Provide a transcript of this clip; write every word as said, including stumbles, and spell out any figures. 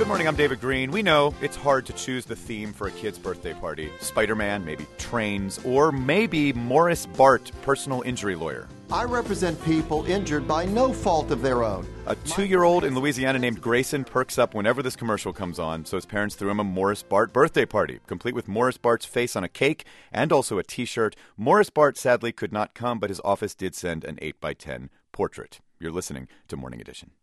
Good morning, I'm David Green. We know it's hard to choose the theme for a kid's birthday party. Spider-Man, maybe trains, or maybe Morris Bart, personal injury lawyer. I represent people injured by no fault of their own. A two-year-old in Louisiana named Grayson perks up whenever this commercial comes on, so his parents threw him a Morris Bart birthday party, complete with Morris Bart's face on a cake and also a T-shirt. Morris Bart sadly could not come, but his office did send an eight by ten portrait. You're listening to Morning Edition.